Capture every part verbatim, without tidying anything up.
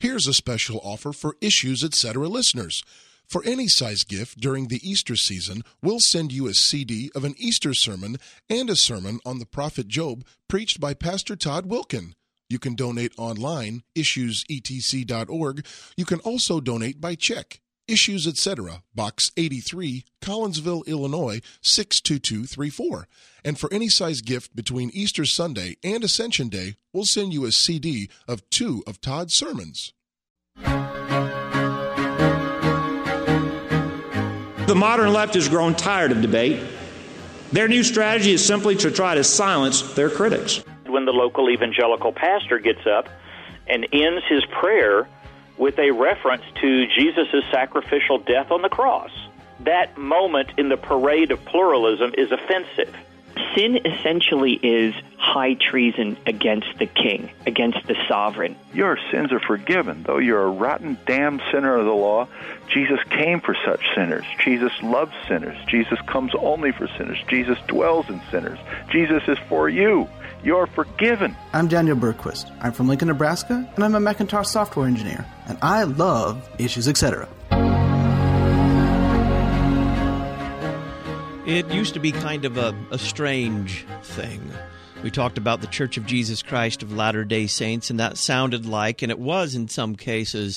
Here's a special offer for Issues Etc. listeners. For any size gift during the Easter season, we'll send you a C D of an Easter sermon and a sermon on the prophet Job preached by Pastor Todd Wilken. You can donate online, issues e t c dot org. You can also donate by check. Issues Etc., Box eighty-three, Collinsville, Illinois, six two two three four. And for any size gift between Easter Sunday and Ascension Day, we'll send you a C D of two of Todd's sermons. The modern left has grown tired of debate. Their new strategy is simply to try to silence their critics. When the local evangelical pastor gets up and ends his prayer with a reference to Jesus' sacrificial death on the cross, that moment in the parade of pluralism is offensive. Sin essentially is high treason against the king, against the sovereign. Your sins are forgiven. Though you're a rotten, damned sinner of the law, Jesus came for such sinners. Jesus loves sinners. Jesus comes only for sinners. Jesus dwells in sinners. Jesus is for you. You're forgiven. I'm Daniel Berquist. I'm from Lincoln, Nebraska, and I'm a Macintosh software engineer. And I love Issues Etc. It used to be kind of a, a strange thing. We talked about the Church of Jesus Christ of Latter-day Saints, and that sounded like, and it was in some cases,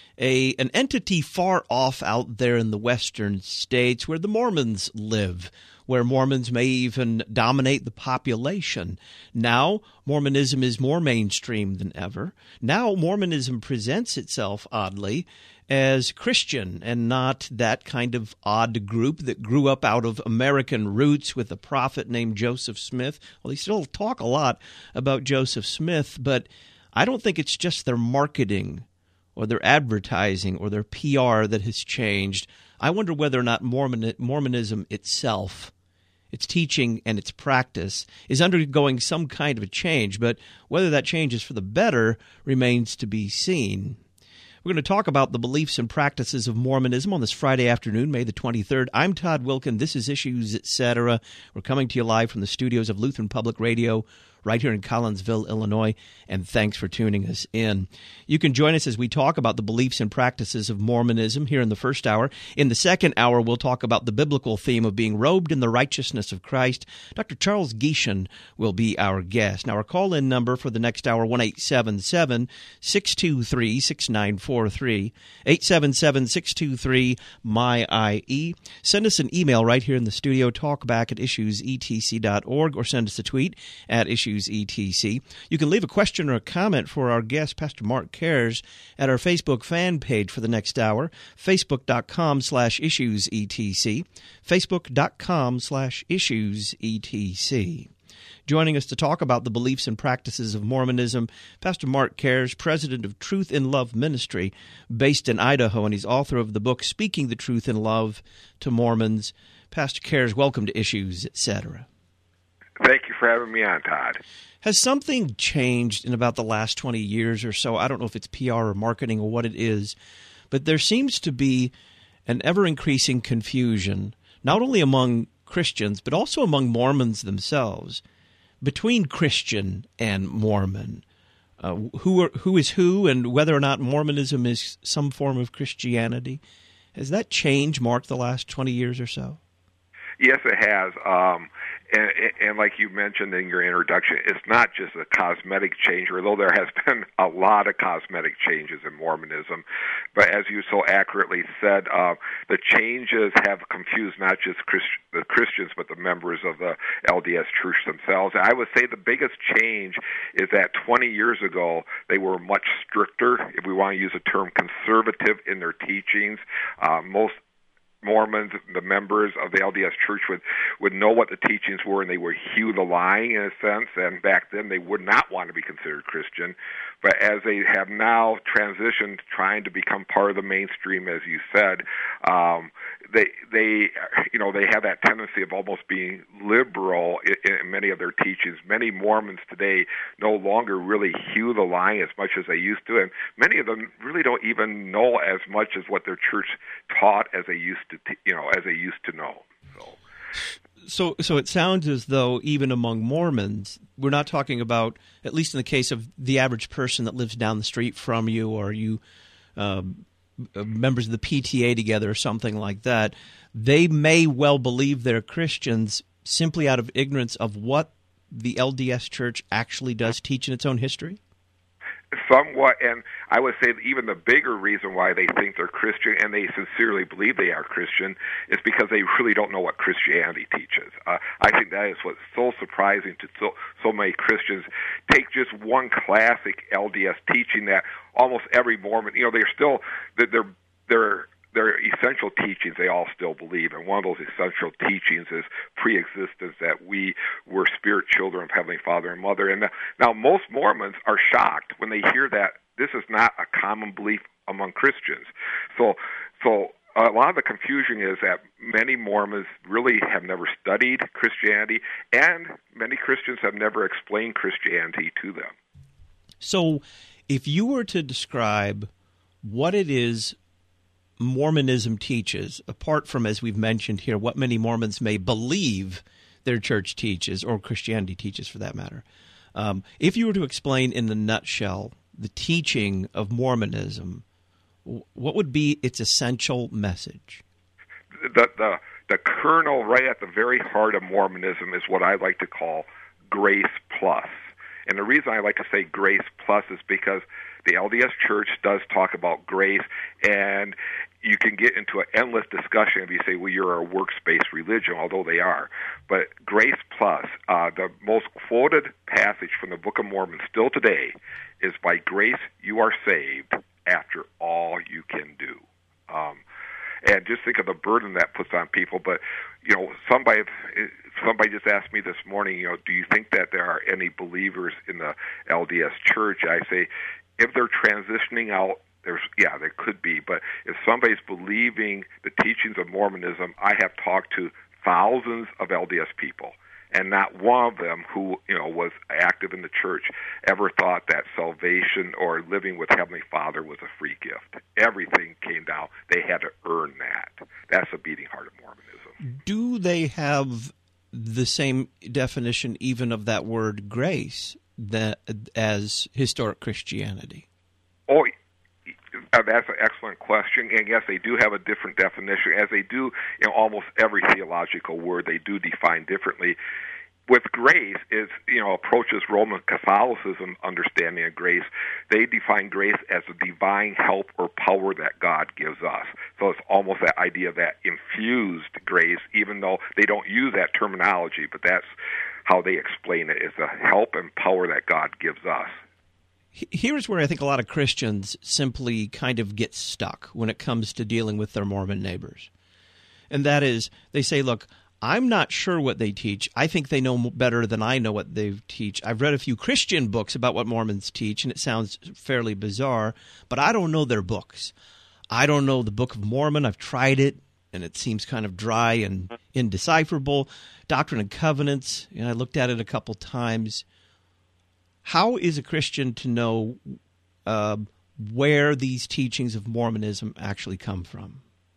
a an entity far off out there in the western states where the Mormons live, where Mormons may even dominate the population. Now, Mormonism is more mainstream than ever. Now, Mormonism presents itself, oddly, as Christian and not that kind of odd group that grew up out of American roots with a prophet named Joseph Smith. Well, they still talk a lot about Joseph Smith, but I don't think it's just their marketing or their advertising or their P R that has changed. I wonder whether or not Mormon, Mormonism itself, its teaching and its practice, is undergoing some kind of a change, but whether that change is for the better remains to be seen. We're going to talk about the beliefs and practices of Mormonism on this Friday afternoon, May the twenty-third. I'm Todd Wilken. This is Issues Etc. We're coming to you live from the studios of Lutheran Public Radio right here in Collinsville, Illinois, and thanks for tuning us in. You can join us as we talk about the beliefs and practices of Mormonism here in the first hour. In the second hour, we'll talk about the biblical theme of being robed in the righteousness of Christ. Doctor Charles Geishen will be our guest. Now, our call-in number for the next hour, one eight seven seven, six two three, six nine four three, eight seven seven, six two three, M Y I E. Send us an email right here in the studio, talkback at issues e t c dot org, or send us a tweet at issues E T C. You can leave a question or a comment for our guest, Pastor Mark Cares, at our Facebook fan page for the next hour, facebook.com slash issues etc, facebook.com slash issues etc. Joining us to talk about the beliefs and practices of Mormonism, Pastor Mark Cares, president of Truth in Love Ministry, based in Idaho, and he's author of the book Speaking the Truth in Love to Mormons. Pastor Cares, welcome to Issues Etc. Thank you for having me on, Todd. Has something changed in about the last twenty years or so? I don't know if it's P R or marketing or what it is, but there seems to be an ever-increasing confusion, not only among Christians, but also among Mormons themselves, between Christian and Mormon. Uh, who are, who is who, and whether or not Mormonism is some form of Christianity. Has that change marked the last twenty years or so? Yes, it has. Um, and, and like you mentioned in your introduction, it's not just a cosmetic change, although there has been a lot of cosmetic changes in Mormonism. But as you so accurately said, uh, the changes have confused not just Christ- the Christians, but the members of the L D S Church themselves. And I would say the biggest change is that twenty years ago, they were much stricter, if we want to use the term conservative, in their teachings. Uh, most Mormons, the members of the L D S Church, would, would know what the teachings were, and they would hew the line, in a sense, and back then they would not want to be considered Christian. But as they have now transitioned, trying to become part of the mainstream, as you said, um, they, they, you know, they have that tendency of almost being liberal in, in many of their teachings. Many Mormons today no longer really hew the line as much as they used to, and many of them really don't even know as much as what their church taught as they used to, you know, as they used to know. So. So, so it sounds as though even among Mormons, we're not talking about, at least in the case of the average person that lives down the street from you, or you um, members of the P T A together or something like that, they may well believe they're Christians simply out of ignorance of what the L D S Church actually does teach in its own history? Somewhat, and I would say even the bigger reason why they think they're Christian and they sincerely believe they are Christian is because they really don't know what Christianity teaches. Uh, I think that is what's so surprising to so, so many Christians. Take just one classic L D S teaching that almost every Mormon, you know, they're still, they're, they're, They're essential teachings they all still believe, and one of those essential teachings is pre-existence, that we were spirit children of Heavenly Father and Mother. And now most Mormons are shocked when they hear that this is not a common belief among Christians. So, so a lot of the confusion is that many Mormons really have never studied Christianity, and many Christians have never explained Christianity to them. So if you were to describe what it is Mormonism teaches, apart from, as we've mentioned here, what many Mormons may believe their church teaches, or Christianity teaches for that matter, um, if you were to explain in a nutshell the teaching of Mormonism, what would be its essential message? The, the, the kernel right at the very heart of Mormonism is what I like to call grace plus. And the reason I like to say grace plus is because the L D S Church does talk about grace, and you can get into an endless discussion if you say, well, you're a works-based religion, although they are. But grace plus, uh, the most quoted passage from the Book of Mormon still today is, by grace you are saved after all you can do. Um, and just think of the burden that puts on people. But, you know, somebody somebody just asked me this morning, you know, do you think that there are any believers in the L D S Church? I say, if they're transitioning out, there's yeah, there could be. But if somebody's believing the teachings of Mormonism, I have talked to thousands of L D S people, and not one of them who, you know, was active in the church ever thought that salvation or living with Heavenly Father was a free gift. Everything came down. They had to earn that. That's the beating heart of Mormonism. Do they have the same definition even of that word grace that as historic Christianity? Oh, that's an excellent question. And yes, they do have a different definition, as they do in almost every theological word. They do define differently. With grace, is you know approaches Roman Catholicism understanding of grace. They define grace as a divine help or power that God gives us. So it's almost that idea of that infused grace, even though they don't use that terminology, but that's how they explain it, is the help and power that God gives us. Here's where I think a lot of Christians simply kind of get stuck when it comes to dealing with their Mormon neighbors. And that is, they say, look, I'm not sure what they teach. I think they know better than I know what they teach. I've read a few Christian books about what Mormons teach, and it sounds fairly bizarre, but I don't know their books. I don't know the Book of Mormon. I've tried it, and it seems kind of dry and indecipherable. Doctrine and Covenants, and I looked at it a couple times. How is a Christian to know uh, where these teachings of Mormonism actually come from?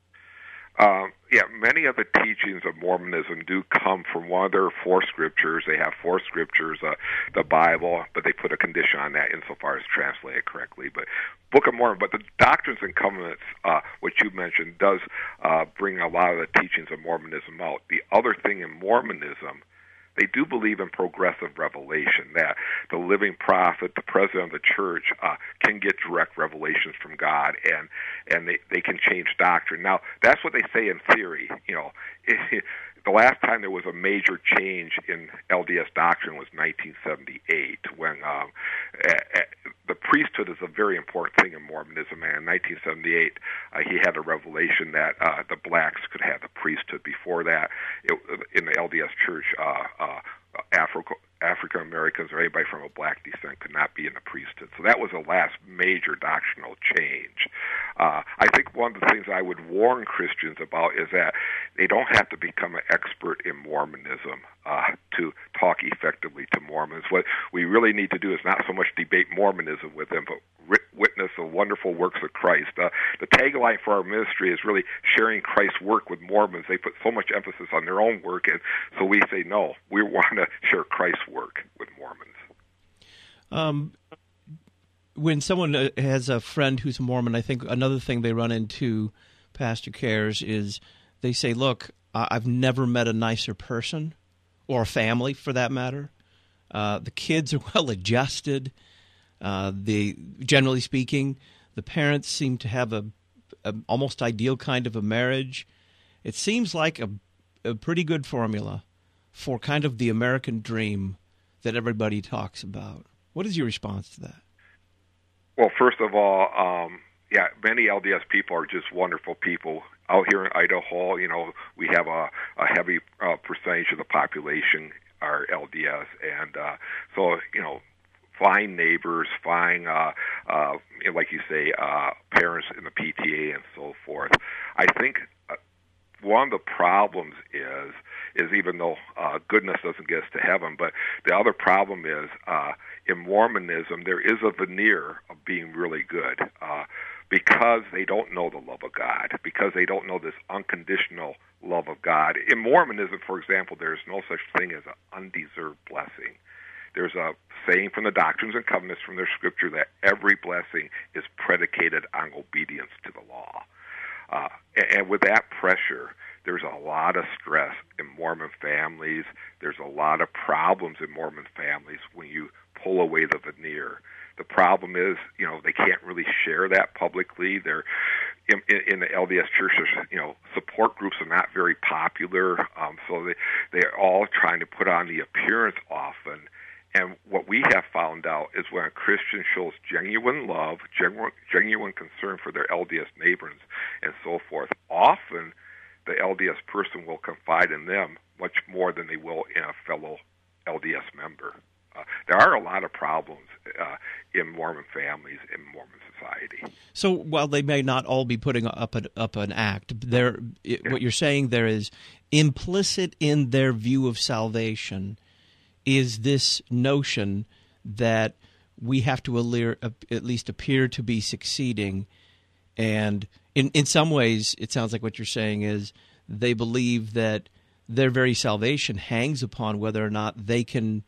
Um, yeah, many of the teachings of Mormonism do come from one of their four scriptures. They have four scriptures, uh, the Bible, but they put a condition on that insofar as translated correctly. But Book of Mormon, but the Doctrines and Covenants, uh, which you mentioned, does uh, bring a lot of the teachings of Mormonism out. The other thing in Mormonism, they do believe in progressive revelation, that the living prophet, the president of the church, uh, can get direct revelations from God, and and they, they can change doctrine. Now, that's what they say in theory. You know, it, the last time there was a major change in L D S doctrine was nineteen seventy-eight, when um, uh, the priesthood is a very important thing in Mormonism. And in nineteen seventy-eight, uh, he had a revelation that uh, the blacks could have the priesthood. Before that, it, in the L D S church, uh, uh, Africa, African Americans or anybody from a black descent could not be in the priesthood. So that was the last major doctrinal change. Uh, I think one of the things I would warn Christians about is that they don't have to become an expert in Mormonism uh, to talk effectively to Mormons. What we really need to do is not so much debate Mormonism with them, but witness the wonderful works of Christ. Uh, the tagline for our ministry is really sharing Christ's work with Mormons. They put so much emphasis on their own work, and so we say, no, we want to share Christ's work with Mormons. Um, when someone has a friend who's a Mormon, I think another thing they run into, Pastor Cares, is they say, look, I've never met a nicer person, or a family for that matter. Uh, the kids are well adjusted. Uh, the generally speaking, the parents seem to have a, a almost ideal kind of a marriage. It seems like a, a pretty good formula for kind of the American dream that everybody talks about. What is your response to that? Well, first of all, um, yeah, many L D S people are just wonderful people. Out here in Idaho, you know, we have a, a heavy uh, percentage of the population are L D S, and uh, so, you know, fine neighbors, fine, uh, uh, like you say, uh, parents in the P T A and so forth. I think uh, one of the problems is, is even though uh, goodness doesn't get us to heaven, but the other problem is uh, in Mormonism there is a veneer of being really good uh, because they don't know the love of God, because they don't know this unconditional love of God. In Mormonism, for example, there's no such thing as an undeserved blessing. There's a saying from the Doctrines and Covenants from their scripture that every blessing is predicated on obedience to the law. Uh, and, and with that pressure, there's a lot of stress in Mormon families. There's a lot of problems in Mormon families when you pull away the veneer. The problem is, you know, they can't really share that publicly. They're in, in the L D S churches, you know, support groups are not very popular, um, so they they're all trying to put on the appearance often. And what we have found out is when a Christian shows genuine love, genuine, genuine concern for their L D S neighbors and so forth, often the L D S person will confide in them much more than they will in a fellow L D S member. Uh, there are a lot of problems uh, in Mormon families, in Mormon society. So while they may not all be putting up an, up an act, there, it, yeah. what you're saying there is implicit in their view of salvation is this notion that we have to allure, at least appear to be succeeding. And in, in some ways, it sounds like what you're saying is they believe that their very salvation hangs upon whether or not they can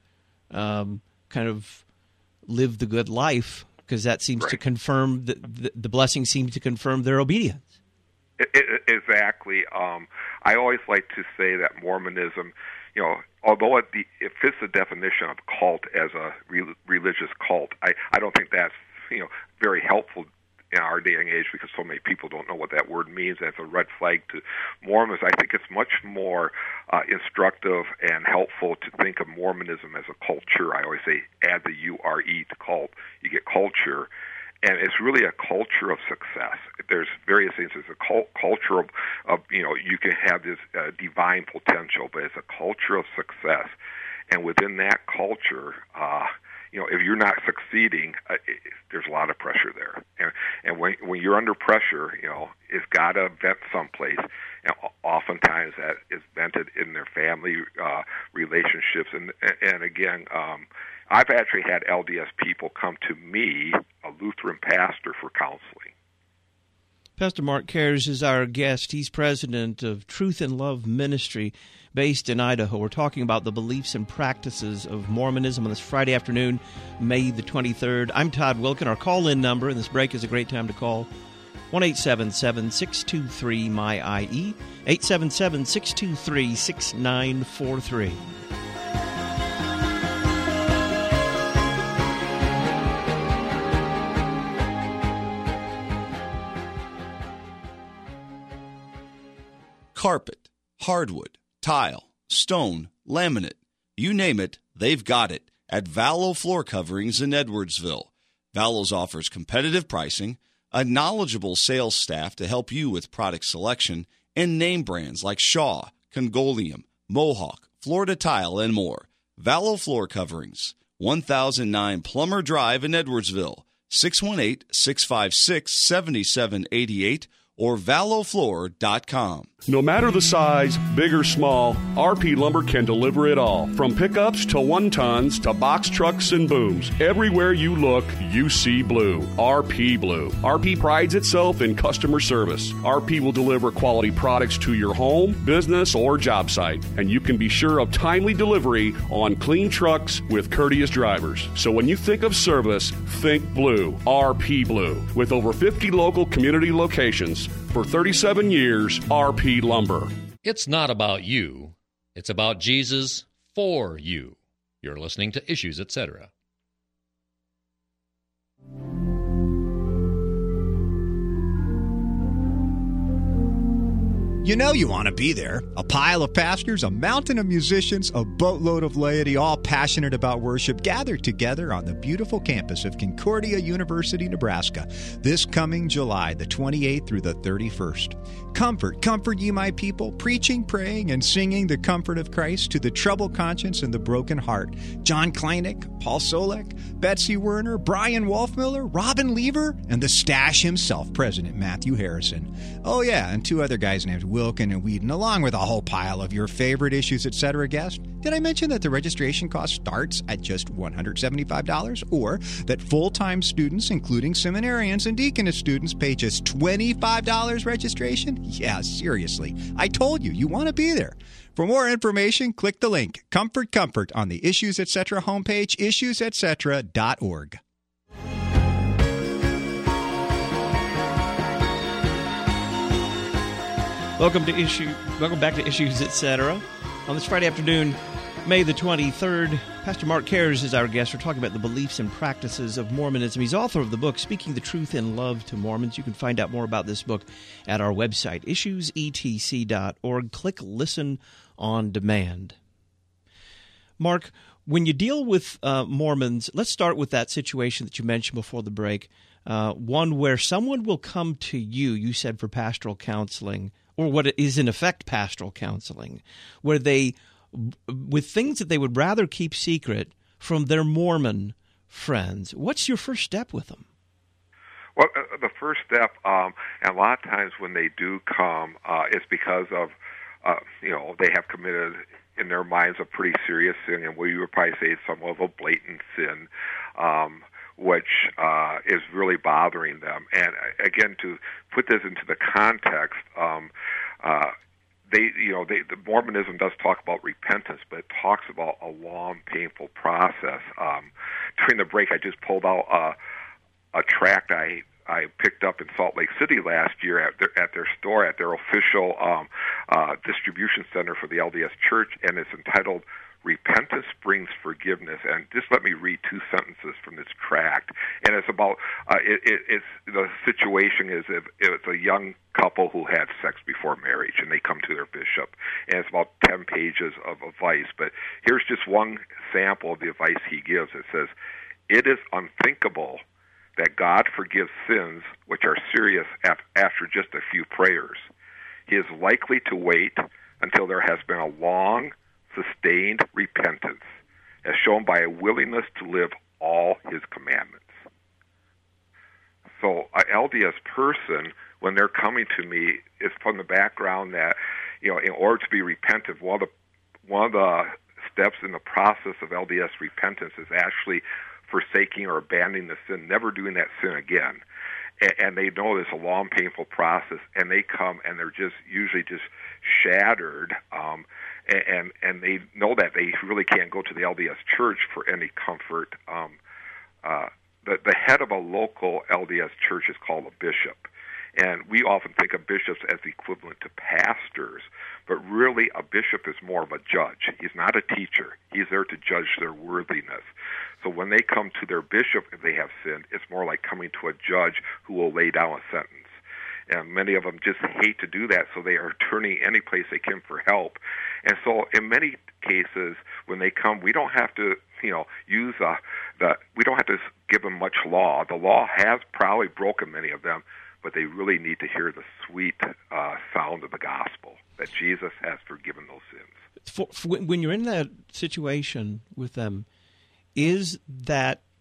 um, kind of live the good life, because that seems right. to confirm, the, the, the blessing seems to confirm their obedience. It, it, exactly. Um, I always like to say that Mormonism, you know, although it, the, it fits the definition of cult as a re- religious cult, I, I don't think that's, you know, very helpful in our day and age because so many people don't know what that word means. That's a red flag to Mormons. I think it's much more uh, instructive and helpful to think of Mormonism as a culture. I always say add the U R E to cult, you get culture. And it's really a culture of success. There's various things. It's a cult, culture of, of, you know, you can have this uh, divine potential, but it's a culture of success. And within that culture, uh, you know, if you're not succeeding, uh, it, there's a lot of pressure there. And, and when when you're under pressure, you know, it's got to vent someplace. And oftentimes that is vented in their family uh, relationships. And, and again, um, I've actually had L D S people come to me, a Lutheran pastor, for counseling. Pastor Mark Cares is our guest. He's president of Truth and Love Ministry based in Idaho. We're talking about the beliefs and practices of Mormonism on this Friday afternoon, May the twenty-third. I'm Todd Wilken. Our call-in number, and this break is a great time to call, one eight seven seven, six two three, M Y I E, eight seven seven, six two three, six nine four three. Carpet, hardwood, tile, stone, laminate, you name it, they've got it at Vallow Floor Coverings in Edwardsville. Vallow's offers competitive pricing, a knowledgeable sales staff to help you with product selection, and name brands like Shaw, Congolium, Mohawk, Florida Tile, and more. Vallow Floor Coverings, one thousand nine Plummer Drive in Edwardsville. six one eight, six five six, seven seven eight eight or vallow floor dot com. No matter the size, big or small, R P Lumber can deliver it all. From pickups to one-tons to box trucks and booms. Everywhere you look, you see blue. R P Blue. R P prides itself in customer service. R P will deliver quality products to your home, business, or job site. And you can be sure of timely delivery on clean trucks with courteous drivers. So when you think of service, think blue. R P Blue. With over fifty local community locations, for thirty-seven years, R P Lumber. It's not about you. It's about Jesus for you. You're listening to Issues, et cetera. You know you want to be there. A pile of pastors, a mountain of musicians, a boatload of laity, all passionate about worship, gathered together on the beautiful campus of Concordia University, Nebraska, this coming July the twenty-eighth through the thirty-first. Comfort, comfort ye my people, preaching, praying, and singing the comfort of Christ to the troubled conscience and the broken heart. John Kleinig, Paul Solek, Betsy Werner, Brian Wolfmiller, Robin Lever, and the Stash himself, President Matthew Harrison. Oh yeah, and two other guys named Wilkin and Whedon, along with a whole pile of your favorite Issues, et cetera guests. Did I mention that the registration cost starts at just one hundred seventy-five dollars, or that full-time students, including seminarians and deaconess students, pay just twenty-five dollars registration? Yeah, seriously. I told you, you want to be there. For more information, click the link, Comfort Comfort, on the Issues, et cetera homepage, issues et cetera dot org. Welcome to issue. Welcome back to Issues, et cetera. On this Friday afternoon, May the twenty-third, Pastor Mark Cares is our guest. We're talking about the beliefs and practices of Mormonism. He's author of the book, Speaking the Truth in Love to Mormons. You can find out more about this book at our website, issues e t c dot org. Click Listen on Demand. Mark, when you deal with uh, Mormons, let's start with that situation that you mentioned before the break, uh, one where someone will come to you, you said, for pastoral counseling, or what is in effect pastoral counseling, where they, with things that they would rather keep secret from their Mormon friends. What's your first step with them? Well, uh, the first step, um, and a lot of times when they do come, uh, it's because of, uh, you know, they have committed in their minds a pretty serious sin, and we would probably say some of a blatant sin, um, which uh, is really bothering them. And again, to put this into the context, um, uh, they, you know, they, the Mormonism does talk about repentance, but it talks about a long, painful process. Um, during the break, I just pulled out a, a tract I I picked up in Salt Lake City last year at their, at their store, at their official um, uh, distribution center for the L D S Church, and it's entitled Repentance Brings Forgiveness. And just let me read two sentences from this tract. And it's about, uh, it, it, it's, the situation is if it's a young couple who had sex before marriage, and they come to their bishop. And it's about ten pages of advice. But here's just one sample of the advice he gives. It says, "It is unthinkable that God forgives sins which are serious after just a few prayers. He is likely to wait until there has been a long, sustained repentance, as shown by a willingness to live all his commandments." So an L D S person, when they're coming to me, is from the background that, you know, in order to be repentant, one of the, one of the steps in the process of L D S repentance is actually forsaking or abandoning the sin, never doing that sin again. And, and they know it's a long, painful process, and they come and they're just usually just shattered, um, and, and and they know that they really can't go to the L D S Church for any comfort. Um, uh, the, the head of a local L D S church is called a bishop. And we often think of bishops as equivalent to pastors, but really a bishop is more of a judge. He's not a teacher. He's there to judge their worthiness. So when they come to their bishop, if they have sinned, it's more like coming to a judge who will lay down a sentence. And many of them just hate to do that, so they are turning any place they can for help. And so in many cases, when they come, we don't have to, you know, use uh, the, we don't have to give them much law. The law has probably broken many of them, but they really need to hear the sweet uh, sound of the gospel, that Jesus has forgiven those sins. For, for when you're in that situation with them, is that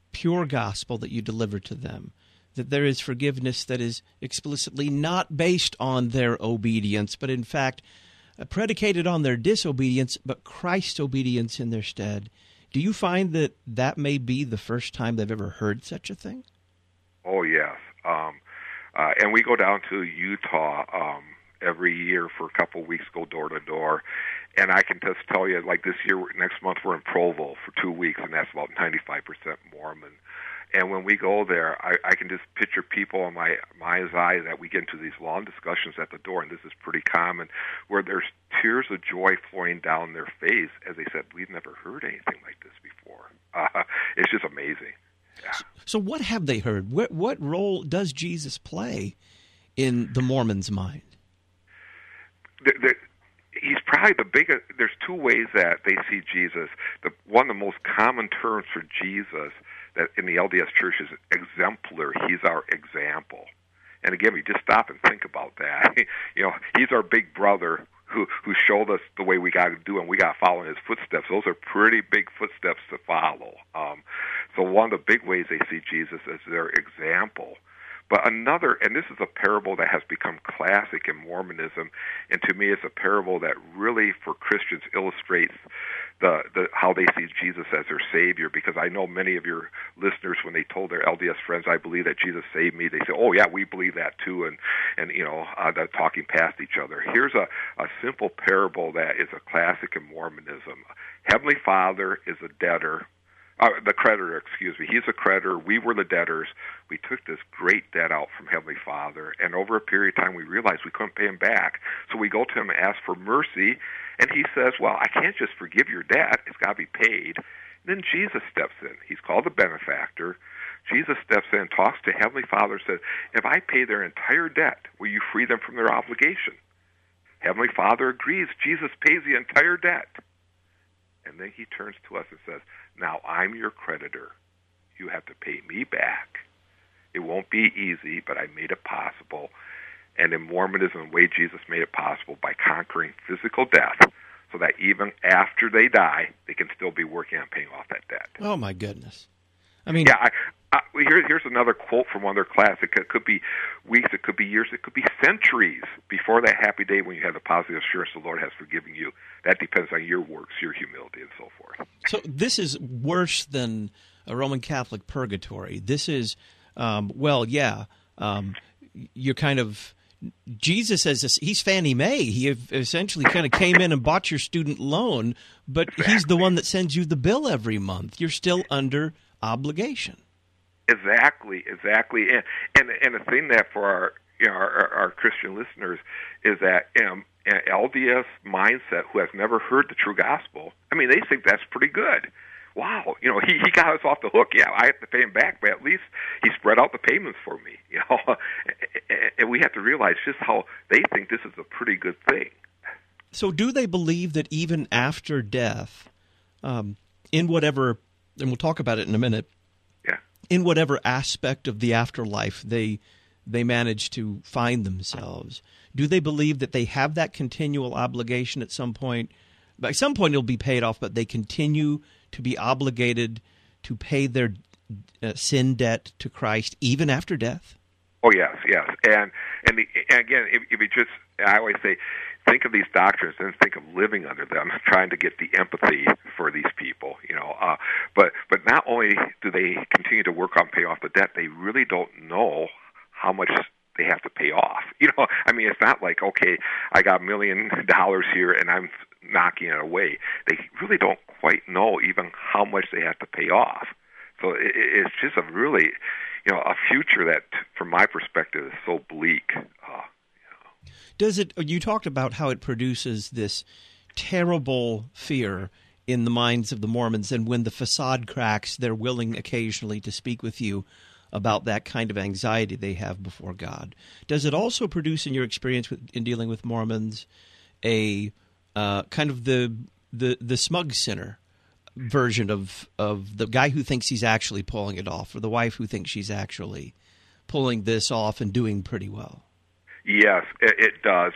pure gospel that you deliver to them, that there is forgiveness that is explicitly not based on their obedience, but in fact uh, predicated on their disobedience, but Christ's obedience in their stead. Do you find that that may be the first time they've ever heard such a thing? Oh, yes. Um, uh, and we go down to Utah um, every year for a couple of weeks, go door to door. And I can just tell you, like this year, next month, we're in Provo for two weeks, and that's about ninety-five percent Mormon. And when we go there, I, I can just picture people in my mind's eye that we get into these long discussions at the door, and this is pretty common, where there's tears of joy flowing down their face as they said, we've never heard anything like this before. Uh, it's just amazing. Yeah. So what have they heard? What, what role does Jesus play in the Mormon's mind? The, the, he's probably the biggest. There's two ways that they see Jesus. The one of the most common terms for Jesus that in the L D S Church is exemplar. He's our example. And again, we just stop and think about that. You know, he's our big brother who who showed us the way we got to do, and we got to follow in his footsteps. Those are pretty big footsteps to follow. Um, so one of the big ways they see Jesus as their example. But another, and this is a parable that has become classic in Mormonism, and to me it's a parable that really, for Christians, illustrates the, the how they see Jesus as their Savior, because I know many of your listeners, when they told their L D S friends, I believe that Jesus saved me, they say, oh yeah, we believe that too, and, and you know, uh, they're talking past each other. Here's a, a simple parable that is a classic in Mormonism. Heavenly Father is a debtor. Uh, the creditor, excuse me. He's a creditor. We were the debtors. We took this great debt out from Heavenly Father, and over a period of time we realized we couldn't pay him back. So we go to him and ask for mercy, and he says, well, I can't just forgive your debt. It's got to be paid. And then Jesus steps in. He's called the benefactor. Jesus steps in and talks to Heavenly Father and says, if I pay their entire debt, will you free them from their obligation? Heavenly Father agrees. Jesus pays the entire debt. And then he turns to us and says, now I'm your creditor. You have to pay me back. It won't be easy, but I made it possible. And in Mormonism, the way Jesus made it possible by conquering physical death, so that even after they die, they can still be working on paying off that debt. Oh, my goodness. I mean, yeah, I, I, here, here's another quote from one of their classics. It could be weeks, it could be years, it could be centuries before that happy day when you have the positive assurance the Lord has forgiven you. That depends on your works, your humility, and so forth. So this is worse than a Roman Catholic purgatory. This is, um, well, yeah, um, you're kind of, Jesus says this, he's Fannie Mae. He essentially kind of came in and bought your student loan, but exactly. He's the one that sends you the bill every month. You're still under obligation. Exactly, exactly, and and and the thing that for our you know our, our Christian listeners is that um, an L D S mindset who has never heard the true gospel. I mean, they think that's pretty good. Wow, you know, he he got us off the hook. Yeah, I have to pay him back, but at least he spread out the payments for me. You know, and we have to realize just how they think this is a pretty good thing. So, do they believe that even after death, um, in whatever, and we'll talk about it in a minute, yeah, in whatever aspect of the afterlife they they manage to find themselves, do they believe that they have that continual obligation at some point? At some point, it'll be paid off, but they continue to be obligated to pay their uh, sin debt to Christ even after death? Oh yes, yes, and and, the, and again, if, if you just, I always say, think of these doctrines and think of living under them, trying to get the empathy for these people, you know. Uh, but but not only do they continue to work on pay off the debt, they really don't know how much they have to pay off. You know, I mean, it's not like, okay, I got a million dollars here and I'm knocking it away. They really don't quite know even how much they have to pay off. So it, it's just a really, you know, a future that, from my perspective, is so bleak. Uh, you know. Does it? You talked about how it produces this terrible fear in the minds of the Mormons, and when the facade cracks, they're willing occasionally to speak with you about that kind of anxiety they have before God. Does it also produce, in your experience with, in dealing with Mormons, a uh, kind of the the the smug sinner version of of the guy who thinks he's actually pulling it off, or the wife who thinks she's actually pulling this off and doing pretty well? Yes, it, it does.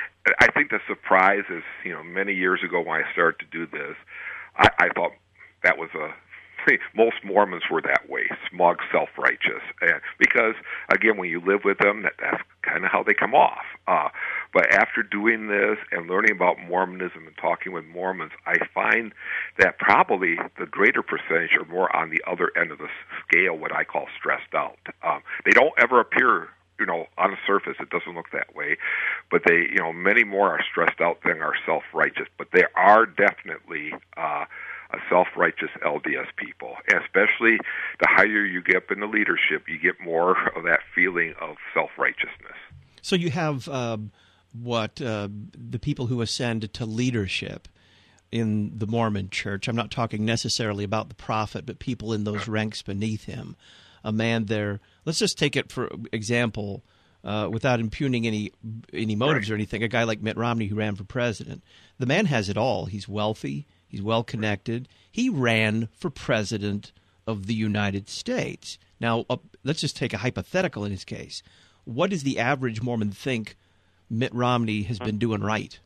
I think the surprise is, you know, many years ago when I started to do this, I, I thought that was a most Mormons were that way, smug, self-righteous. And because, again, when you live with them, that, that's kind of how they come off. Uh, but after doing this and learning about Mormonism and talking with Mormons, I find that probably the greater percentage are more on the other end of the scale, what I call stressed out. Um, they don't ever appear, you know, on the surface, it doesn't look that way. But they, you know, many more are stressed out than are self-righteous. But they are definitely uh, a self-righteous L D S people. And especially the higher you get up in the leadership, you get more of that feeling of self-righteousness. So you have uh, what uh, the people who ascend to leadership in the Mormon church. I'm not talking necessarily about the prophet, but people in those ranks beneath him. A man there, let's just take it for example, uh, without impugning any any motives right. or anything, a guy like Mitt Romney who ran for president. The man has it all. He's wealthy. He's well-connected. He ran for president of the United States. Now, uh, let's just take a hypothetical in his case. What does the average Mormon think Mitt Romney has been doing right?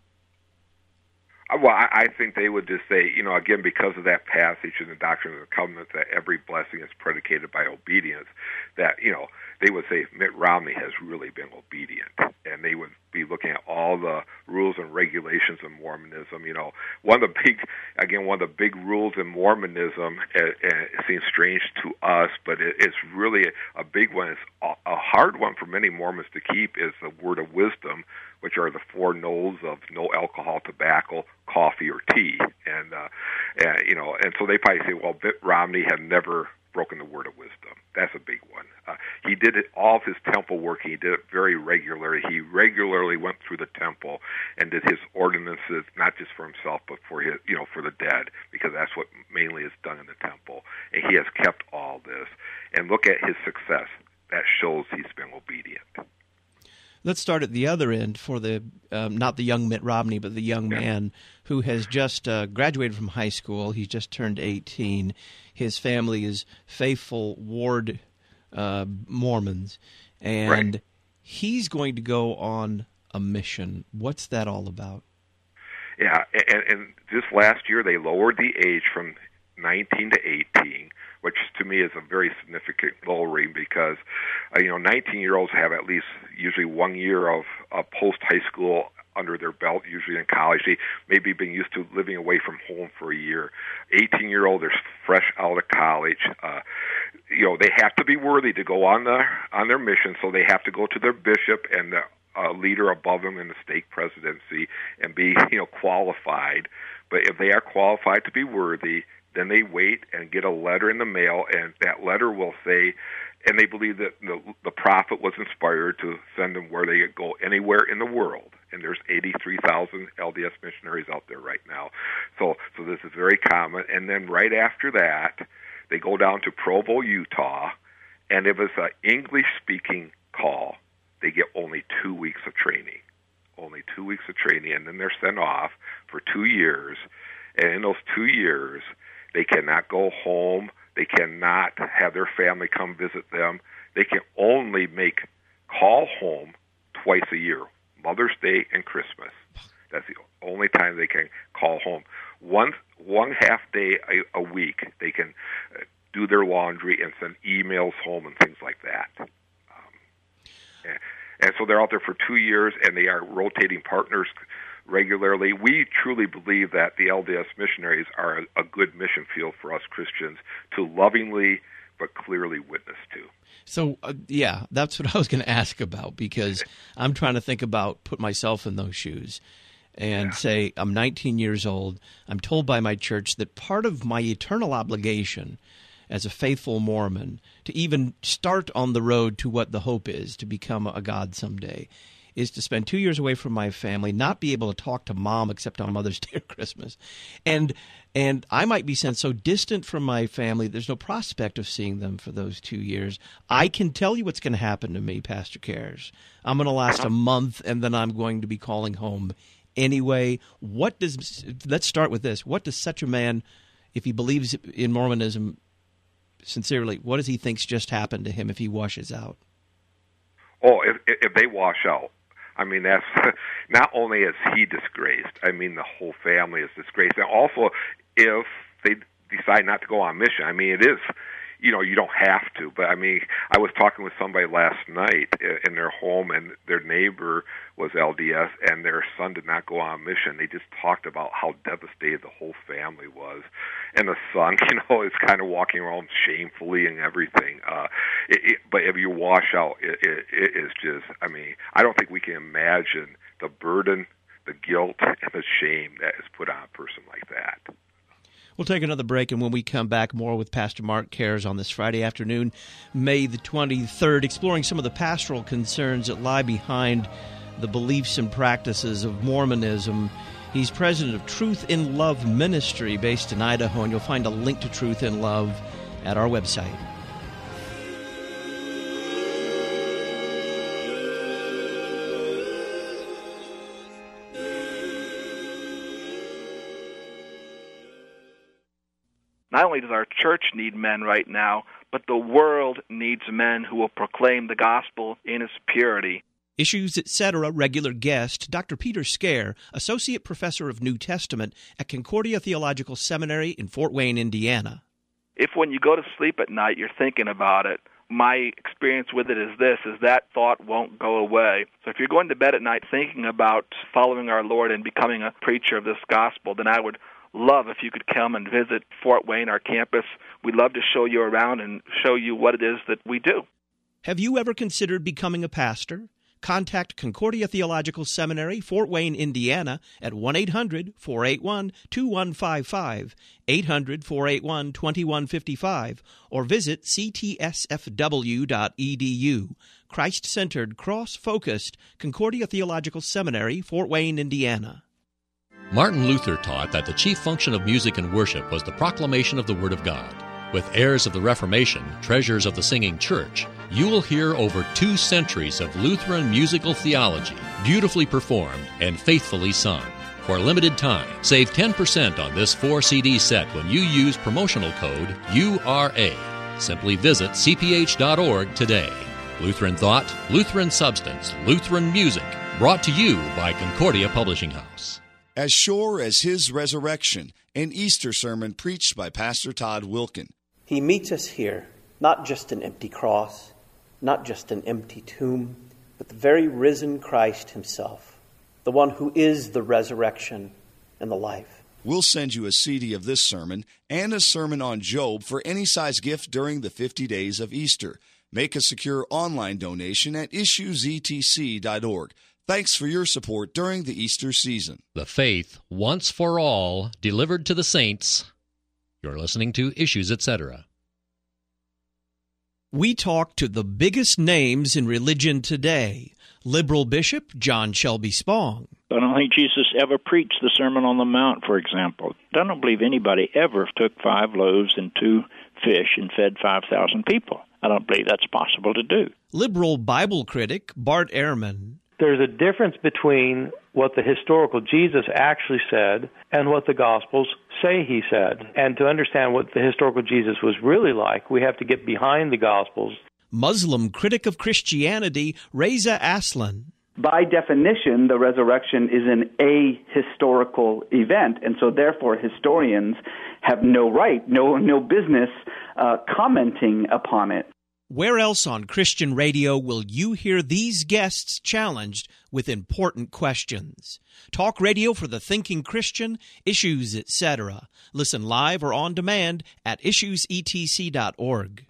Well, I think they would just say, you know, again, because of that passage in the Doctrine of the Covenant that every blessing is predicated by obedience, that, you know, they would say Mitt Romney has really been obedient. And they would be looking at all the rules and regulations of Mormonism. You know, one of the big, again, one of the big rules in Mormonism, and it seems strange to us, but it's really a big one. It's a hard one for many Mormons to keep is the word of wisdom, which are the four no's of no alcohol, tobacco, coffee, or tea. And, uh, and you know, and so they probably say, well, Mitt Romney had never broken the word of wisdom. That's a big one. Uh, he did it, all of his temple work, he did it very regularly. He regularly went through the temple and did his ordinances, not just for himself, but for his, you know, for the dead, because that's what mainly is done in the temple. And he has kept all this. And look at his success. That shows he's been obedient. Let's start at the other end for the um, not the young Mitt Romney, but the young yeah. man who has just uh, graduated from high school. He's just turned eighteen. His family is faithful Ward uh, Mormons, and right. he's going to go on a mission. What's that all about? Yeah, and, and this last year they lowered the age from nineteen to eighteen, which to me is a very significant lowering because, uh, you know, nineteen-year-olds have at least usually one year of uh, post-high school under their belt, usually in college. They maybe been used to living away from home for a year. eighteen-year-old, they're fresh out of college. Uh, you know, they have to be worthy to go on the on their mission, so they have to go to their bishop and the uh, leader above them in the stake presidency and be, you know, qualified. But if they are qualified to be worthy, then they wait and get a letter in the mail, and that letter will say, and they believe that the, the prophet was inspired to send them where they could go anywhere in the world. And there's eighty-three thousand L D S missionaries out there right now. So so this is very common. And then right after that, they go down to Provo, Utah, and if it's an English-speaking call, they get only two weeks of training. Only two weeks of training, and then they're sent off for two years. And in those two years, they cannot go home. They cannot have their family come visit them. They can only make call home twice a year, Mother's Day and Christmas. That's the only time they can call home. One one half day a, a week, they can uh, do their laundry and send emails home and things like that. Um, and, and so they're out there for two years, and they are rotating partners regularly. We truly believe that the L D S missionaries are a, a good mission field for us Christians to lovingly but clearly witness to. So, uh, yeah, that's what I was going to ask about, because I'm trying to think about, put myself in those shoes and yeah. say, I'm nineteen years old. I'm told by my church that part of my eternal obligation as a faithful Mormon to even start on the road to what the hope is, to become a God someday, is to spend two years away from my family, not be able to talk to Mom except on Mother's Day or Christmas. And and I might be sent so distant from my family, there's no prospect of seeing them for those two years. I can tell you what's going to happen to me, Pastor Cares. I'm going to last a month, and then I'm going to be calling home anyway. What does – let's start with this. What does such a man, if he believes in Mormonism sincerely, what does he think's just happened to him if he washes out? Oh, if, if they wash out. I mean, that's not only is he disgraced, I mean, the whole family is disgraced. And also, if they decide not to go on mission. I mean, it is, you know, you don't have to, but I mean, I was talking with somebody last night in their home, and their neighbor was L D S, and their son did not go on mission. They just talked about how devastated the whole family was, and the son, you know, is kind of walking around shamefully and everything. Uh, it, it, but if you wash out, it, it, it is just, I mean, I don't think we can imagine the burden, the guilt, and the shame that is put on a person like that. We'll take another break, and when we come back, more with Pastor Mark Cares on this Friday afternoon, May the twenty-third, exploring some of the pastoral concerns that lie behind the beliefs and practices of Mormonism. He's president of Truth in Love Ministry based in Idaho, and you'll find a link to Truth in Love at our website. Not only does our church need men right now, but the world needs men who will proclaim the gospel in its purity. Issues, et cetera regular guest, Doctor Peter Scare, Associate Professor of New Testament at Concordia Theological Seminary in Fort Wayne, Indiana. If when you go to sleep at night you're thinking about it, my experience with it is this, is that thought won't go away. So if you're going to bed at night thinking about following our Lord and becoming a preacher of this gospel, then I would love if you could come and visit Fort Wayne, our campus. We'd love to show you around and show you what it is that we do. Have you ever considered becoming a pastor? Contact Concordia Theological Seminary, Fort Wayne, Indiana, at one eight hundred, four eight one, two one five five, eight hundred, four eight one, two one five five, or visit c t s f w dot e d u. Christ-centered, cross-focused Concordia Theological Seminary, Fort Wayne, Indiana. Martin Luther taught that the chief function of music and worship was the proclamation of the Word of God. With heirs of the Reformation, treasures of the singing church, you will hear over two centuries of Lutheran musical theology, beautifully performed and faithfully sung. For a limited time, save ten percent on this four C D set when you use promotional code U R A. Simply visit c p h dot org today. Lutheran Thought, Lutheran Substance, Lutheran Music, brought to you by Concordia Publishing House. As Sure as His Resurrection, an Easter sermon preached by Pastor Todd Wilken. He meets us here, not just an empty cross, not just an empty tomb, but the very risen Christ himself, the one who is the resurrection and the life. We'll send you a C D of this sermon and a sermon on Job for any size gift during the fifty days of Easter. Make a secure online donation at issues e t c dot org. Thanks for your support during the Easter season. The faith, once for all, delivered to the saints. You're listening to Issues, et cetera. We talk to the biggest names in religion today. Liberal Bishop John Shelby Spong. I don't think Jesus ever preached the Sermon on the Mount, for example. I don't believe anybody ever took five loaves and two fish and fed five thousand people. I don't believe that's possible to do. Liberal Bible critic Bart Ehrman. There's a difference between what the historical Jesus actually said and what the Gospels say he said. And to understand what the historical Jesus was really like, we have to get behind the Gospels. Muslim critic of Christianity Reza Aslan. By definition, the resurrection is an ahistorical event, and so therefore historians have no right, no no business uh, commenting upon it. Where else on Christian radio will you hear these guests challenged with important questions? Talk radio for the thinking Christian, Issues, et cetera. Listen live or on demand at issues e t c dot org.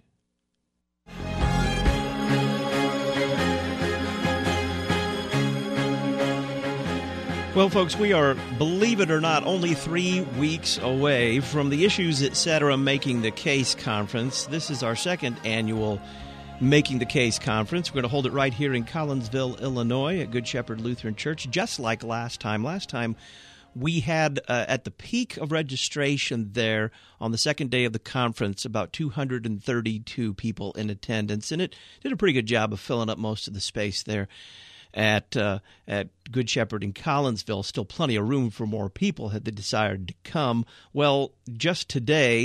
Well, folks, we are, believe it or not, only three weeks away from the Issues, et cetera. Making the Case Conference. This is our second annual Making the Case Conference. We're going to hold it right here in Collinsville, Illinois, at Good Shepherd Lutheran Church, just like last time. Last time, we had, uh, at the peak of registration there, on the second day of the conference, about two hundred thirty-two people in attendance, and it did a pretty good job of filling up most of the space there at uh, at Good Shepherd in Collinsville. Still plenty of room for more people had they desired to come. Well, just today,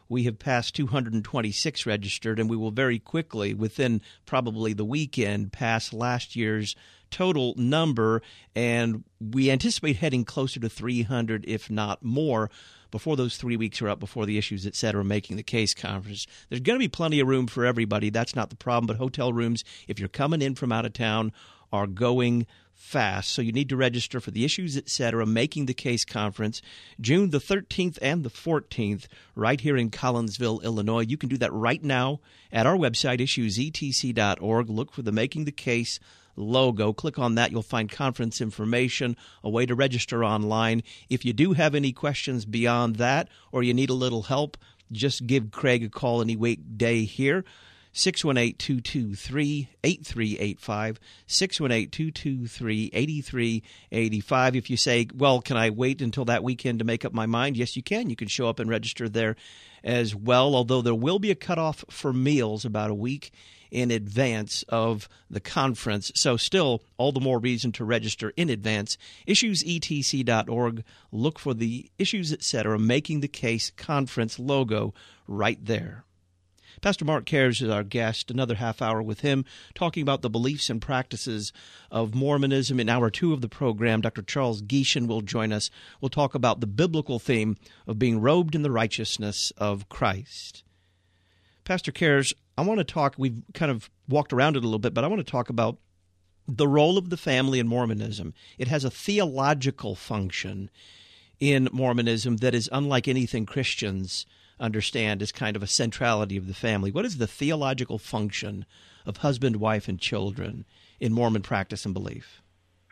we have passed two hundred twenty-six registered, and we will very quickly, within probably the weekend, pass last year's total number, and we anticipate heading closer to three hundred, if not more, before those three weeks are up, before the Issues, et cetera, Making the Case conference. There's going to be plenty of room for everybody. That's not the problem, but hotel rooms, if you're coming in from out of town, are going fast. So you need to register for the Issues, et cetera, Making the Case conference, June the thirteenth and the fourteenth, right here in Collinsville, Illinois. You can do that right now at our website, issues e t c dot org. Look for the Making the Case logo. Click on that. You'll find conference information, a way to register online. If you do have any questions beyond that, or you need a little help, just give Craig a call any weekday here. six one eight, two two three, eight three eight five, six one eight, two two three, eight three eight five. If you say, well, can I wait until that weekend to make up my mind? Yes, you can. You can show up and register there as well, although there will be a cutoff for meals about a week in advance of the conference. So still, all the more reason to register in advance. issues e t c dot org. Look for the Issues, et cetera, Making the Case conference logo right there. Pastor Mark Cares is our guest, another half hour with him, talking about the beliefs and practices of Mormonism. In hour two of the program, Doctor Charles Geishen will join us. We'll talk about the biblical theme of being robed in the righteousness of Christ. Pastor Cares, I want to talk, we've kind of walked around it a little bit, but I want to talk about the role of the family in Mormonism. It has a theological function in Mormonism that is unlike anything Christians understand as kind of a centrality of the family. What is the theological function of husband, wife, and children in Mormon practice and belief?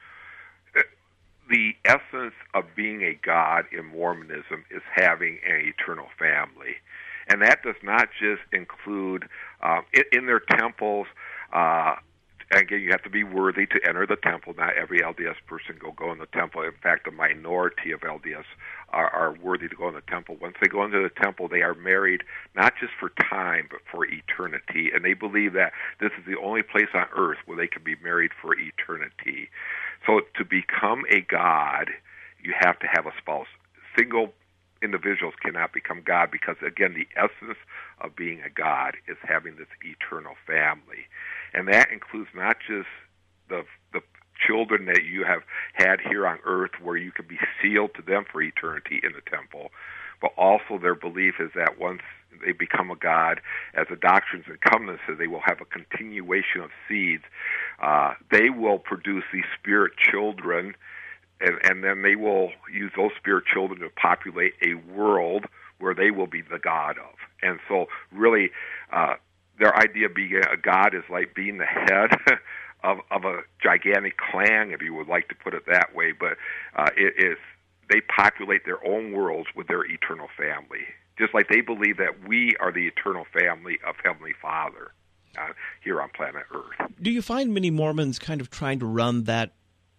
The essence of being a god in Mormonism is having an eternal family. And that does not just include, um, in, in their temples, uh, again, you have to be worthy to enter the temple. Not every L D S person will go in the temple. In fact, a minority of L D S are, are worthy to go in the temple. Once they go into the temple, they are married not just for time, but for eternity. And they believe that this is the only place on earth where they can be married for eternity. So to become a god, you have to have a spouse. Single individuals cannot become God because, again, the essence of being a God is having this eternal family. And that includes not just the the children that you have had here on earth where you can be sealed to them for eternity in the temple, but also their belief is that once they become a God, as the Doctrines and Covenants says, they will have a continuation of seeds. Uh, they will produce these spirit children, and, and then they will use those spirit children to populate a world where they will be the God of. And so really, uh, their idea of being a God is like being the head of, of a gigantic clan, if you would like to put it that way. But uh, it is they populate their own worlds with their eternal family, just like they believe that we are the eternal family of Heavenly Father uh, here on planet Earth. Do you find many Mormons kind of trying to run that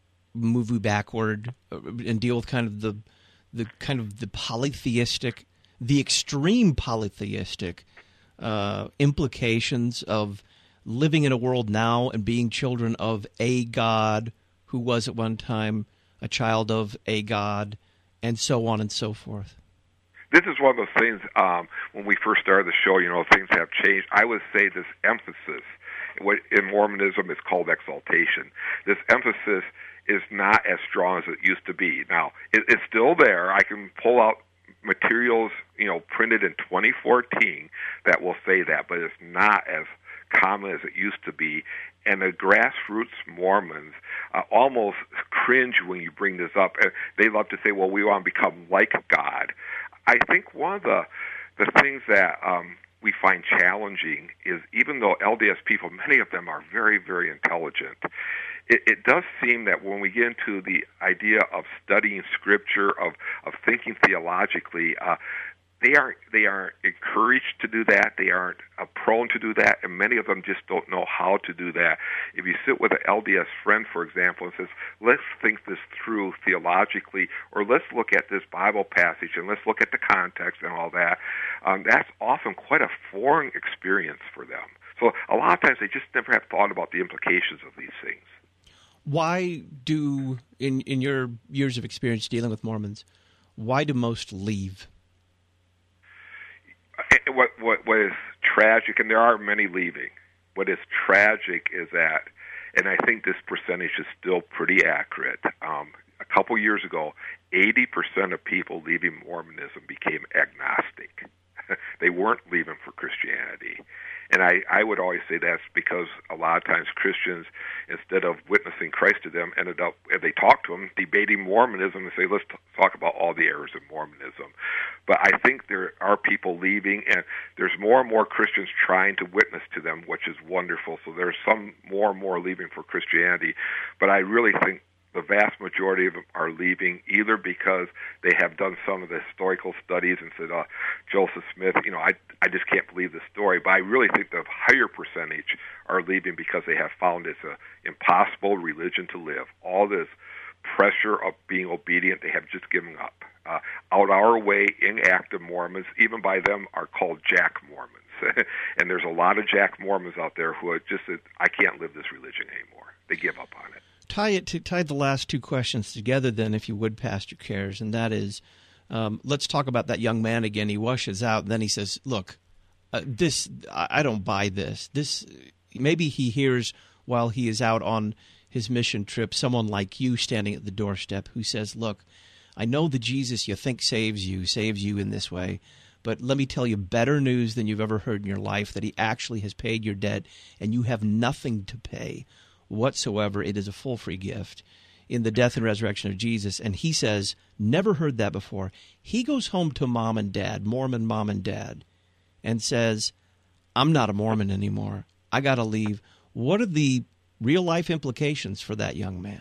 movie backward and deal with kind of the the kind of the polytheistic, the extreme polytheistic uh, implications of living in a world now and being children of a God who was at one time a child of a God, and so on and so forth? This is one of those things, um, when we first started the show, you know, things have changed. I would say this emphasis, what in Mormonism is called exaltation, this emphasis is not as strong as it used to be. Now, it, it's still there. I can pull out materials, you know, printed in twenty fourteen that will say that, but it's not as common as it used to be. And the grassroots Mormons uh, almost cringe when you bring this up. And they love to say, well, we want to become like God. I think one of the, the things that um, we find challenging is, even though L D S people, many of them are very, very intelligent, it, it does seem that when we get into the idea of studying Scripture, of, of thinking theologically, uh, they aren't they aren't encouraged to do that. They aren't uh, prone to do that, and many of them just don't know how to do that. If you sit with an L D S friend, for example, and says, let's think this through theologically, or let's look at this Bible passage, and let's look at the context and all that, um, that's often quite a foreign experience for them. So a lot of times they just never have thought about the implications of these things. Why do, in, in your years of experience dealing with Mormons, why do most leave? what, what, what is tragic, and there are many leaving, what is tragic is that, and I think this percentage is still pretty accurate, um, a couple years ago, eighty percent of people leaving Mormonism became agnostic. They weren't leaving for Christianity. And I, I would always say that's because a lot of times Christians, instead of witnessing Christ to them, ended up, if they talk to them, debating Mormonism and say, let's t- talk about all the errors of Mormonism. But I think there are people leaving, and there's more and more Christians trying to witness to them, which is wonderful. So there's some more and more leaving for Christianity. But I really think the vast majority of them are leaving either because they have done some of the historical studies and said, uh, Joseph Smith, you know, I, I just can't believe the story. But I really think the higher percentage are leaving because they have found it's an impossible religion to live. All this pressure of being obedient, they have just given up. Uh, out our way, inactive Mormons, even by them, are called Jack Mormons. And there's a lot of Jack Mormons out there who are just said, I can't live this religion anymore. They give up on it. Tie it to tie the last two questions together, then, if you would, Pastor Cares, and that is, um, let's talk about that young man again. He washes out, and then he says, "Look, uh, this I don't buy this. This maybe he hears while he is out on his mission trip someone like you standing at the doorstep who says, "Look, I know the Jesus you think saves you saves you in this way, but let me tell you better news than you've ever heard in your life, that he actually has paid your debt, and you have nothing to pay whatsoever. It is a full free gift in the death and resurrection of Jesus." And he says, never heard that before. He goes home to mom and dad, Mormon mom and dad, and says, I'm not a Mormon anymore. I got to leave. What are the real-life implications for that young man?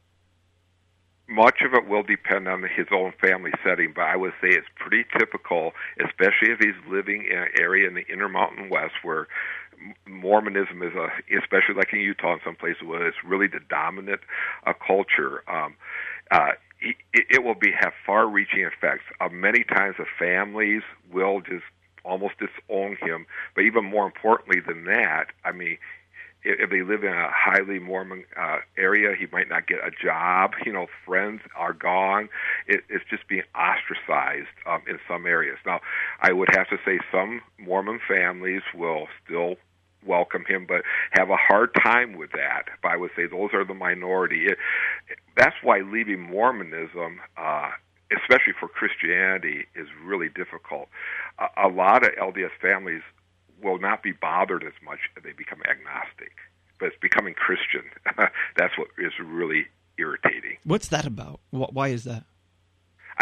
Much of it will depend on his own family setting, but I would say it's pretty typical, especially if he's living in an area in the Intermountain West where Mormonism is, a, especially like in Utah and some places where it's really the dominant uh, culture. Um, uh, it, it will be have far-reaching effects. Uh, many times the families will just almost disown him, but even more importantly than that, I mean, if they live in a highly Mormon uh, area, he might not get a job. You know, friends are gone. It, it's just being ostracized um, in some areas. Now, I would have to say some Mormon families will still welcome him, but have a hard time with that. But I would say those are the minority. It, that's why leaving Mormonism, uh, especially for Christianity, is really difficult. A, a lot of L D S families will not be bothered as much if they become agnostic. But it's becoming Christian. That's what is really irritating. What's that about? Why is that? I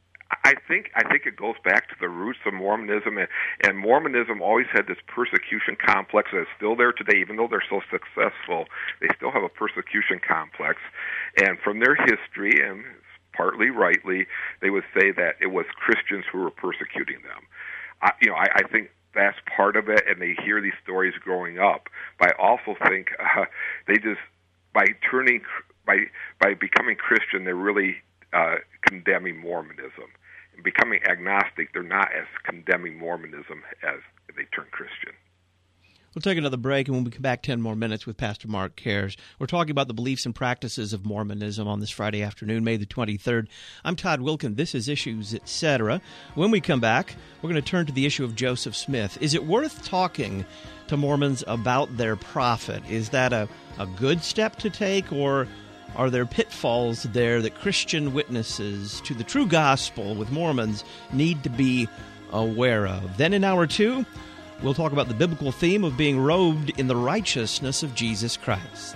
I think I think it goes back to the roots of Mormonism, and, and Mormonism always had this persecution complex that's still there today. Even though they're so successful, they still have a persecution complex. And from their history, and partly rightly, they would say that it was Christians who were persecuting them. I, you know, I, I think that's part of it, and they hear these stories growing up. But I also think uh, they just, by turning, by by becoming Christian, they're really uh, condemning Mormonism. And becoming agnostic, they're not as condemning Mormonism as if they turn Christian. We'll take another break, and when we come back, ten more minutes with Pastor Mark Cares. We're talking about the beliefs and practices of Mormonism on this Friday afternoon, May the twenty-third. I'm Todd Wilkin. This is Issues, et cetera. When we come back, we're going to turn to the issue of Joseph Smith. Is it worth talking to Mormons about their prophet? Is that a, a good step to take, or are there pitfalls there that Christian witnesses to the true gospel with Mormons need to be aware of? Then in hour two, we'll talk about the biblical theme of being robed in the righteousness of Jesus Christ.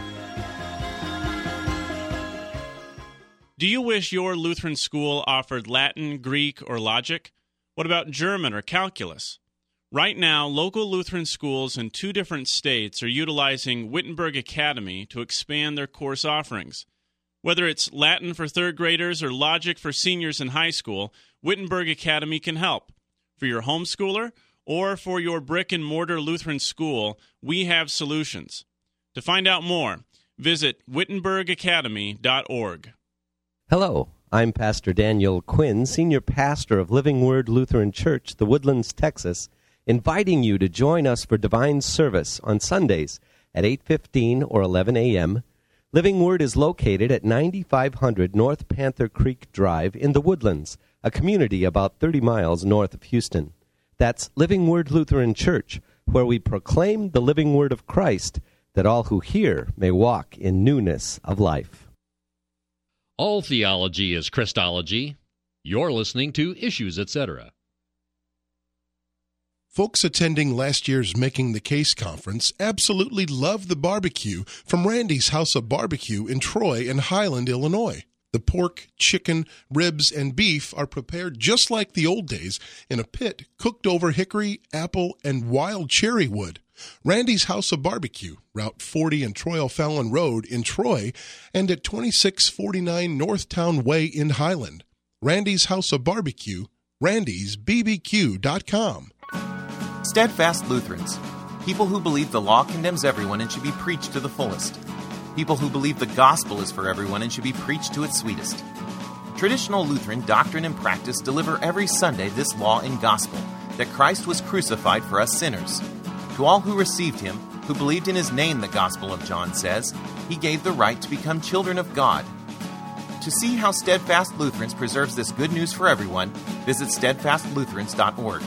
Do you wish your Lutheran school offered Latin, Greek, or logic? What about German or calculus? Right now, local Lutheran schools in two different states are utilizing Wittenberg Academy to expand their course offerings. Whether it's Latin for third graders or logic for seniors in high school, Wittenberg Academy can help. For your homeschooler or for your brick-and-mortar Lutheran school, we have solutions. To find out more, visit wittenberg academy dot org. Hello, I'm Pastor Daniel Quinn, Senior Pastor of Living Word Lutheran Church, The Woodlands, Texas, inviting you to join us for divine service on Sundays at eight fifteen or eleven a.m. Living Word is located at ninety-five hundred North Panther Creek Drive in The Woodlands, a community about thirty miles north of Houston. That's Living Word Lutheran Church, where we proclaim the living word of Christ, that all who hear may walk in newness of life. All theology is Christology. You're listening to Issues, et cetera. Folks attending last year's Making the Case conference absolutely loved the barbecue from Randy's House of Barbecue in Troy and Highland, Illinois. The pork, chicken, ribs, and beef are prepared just like the old days in a pit cooked over hickory, apple, and wild cherry wood. Randy's House of Barbecue, Route forty and Troy O'Fallon Road in Troy, and at twenty-six forty-nine Northtown Way in Highland. Randy's House of Barbecue, randys b b q dot com. Steadfast Lutherans, people who believe the law condemns everyone and should be preached to the fullest. People who believe the gospel is for everyone and should be preached to its sweetest. Traditional Lutheran doctrine and practice deliver every Sunday this law and gospel, that Christ was crucified for us sinners. To all who received him, who believed in his name, the Gospel of John says, he gave the right to become children of God. To see how Steadfast Lutherans preserves this good news for everyone, visit steadfast lutherans dot org.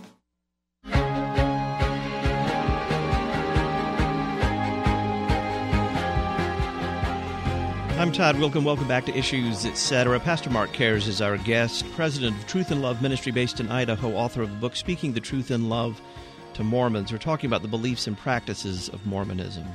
I'm Todd Wilkin. Welcome back to Issues, et cetera. Pastor Mark Cares is our guest, president of Truth and Love Ministry based in Idaho, author of the book Speaking the Truth in Love to Mormons. We're talking about the beliefs and practices of Mormonism.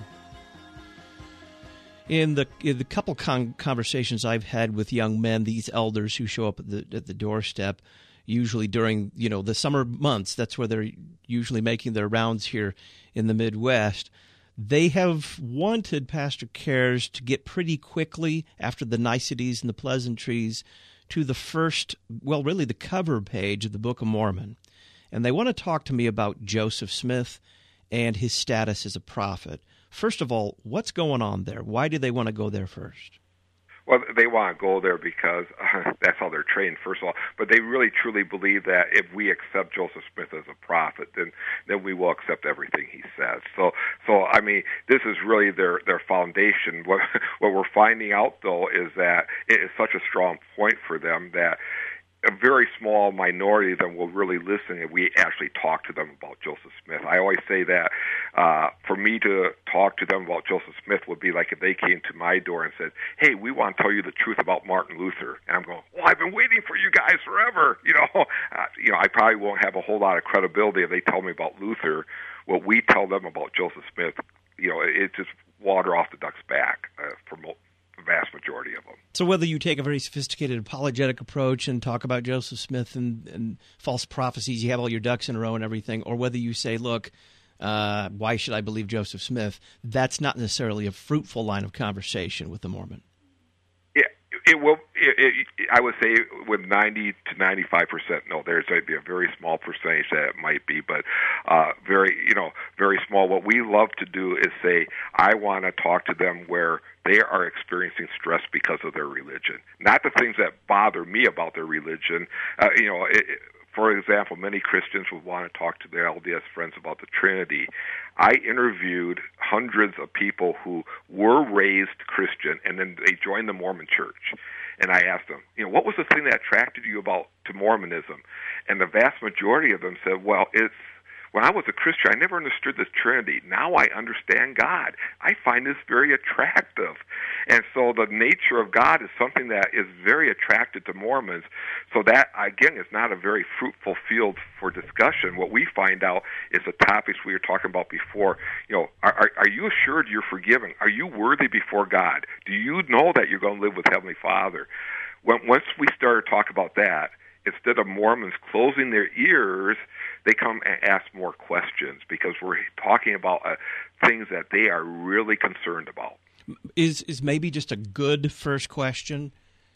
In the in the couple con- conversations I've had with young men, these elders who show up at the at the doorstep, usually during you know the summer months, that's where they're usually making their rounds here in the Midwest. They have wanted Pastor Cares to get pretty quickly after the niceties and the pleasantries to the first, well, really the cover page of the Book of Mormon. And they want to talk to me about Joseph Smith and his status as a prophet. First of all, what's going on there? Why do they want to go there first? Well, they want to go there because uh, that's how they're trained, first of all. But they really truly believe that if we accept Joseph Smith as a prophet, then then we will accept everything he says. So, so I mean, this is really their their foundation. What what we're finding out, though, is that it is such a strong point for them that a very small minority of them will really listen if we actually talk to them about Joseph Smith. I always say that uh, for me to talk to them about Joseph Smith would be like if they came to my door and said, hey, we want to tell you the truth about Martin Luther. And I'm going, well, I've been waiting for you guys forever. You know, uh, you know, I probably won't have a whole lot of credibility if they tell me about Luther. What we tell them about Joseph Smith, you know, it's just water off the duck's back uh, for most. Vast majority of them. So whether you take a very sophisticated apologetic approach and talk about Joseph Smith and, and false prophecies, you have all your ducks in a row and everything, or whether you say, look, uh, why should I believe Joseph Smith? That's not necessarily a fruitful line of conversation with the Mormon. Yeah, it will. It, it, I would say with ninety to ninety-five percent, no, there's going to be a very small percentage that it might be, but uh, very, you know, very small. What we love to do is say, I want to talk to them where they are experiencing stress because of their religion, not the things that bother me about their religion. Uh, you know, it, for example, many Christians would want to talk to their L D S friends about the Trinity. I interviewed hundreds of people who were raised Christian and then they joined the Mormon Church. And I asked them, you know, what was the thing that attracted you about to Mormonism? And the vast majority of them said, well, it's when I was a Christian, I never understood this Trinity. Now I understand God. I find this very attractive. And so the nature of God is something that is very attractive to Mormons. So that, again, is not a very fruitful field for discussion. What we find out is the topics we were talking about before. You know, are, are you assured you're forgiven? Are you worthy before God? Do you know that you're going to live with Heavenly Father? When, once we started talking about that, instead of Mormons closing their ears, they come and ask more questions because we're talking about uh, things that they are really concerned about. Is is maybe just a good first question.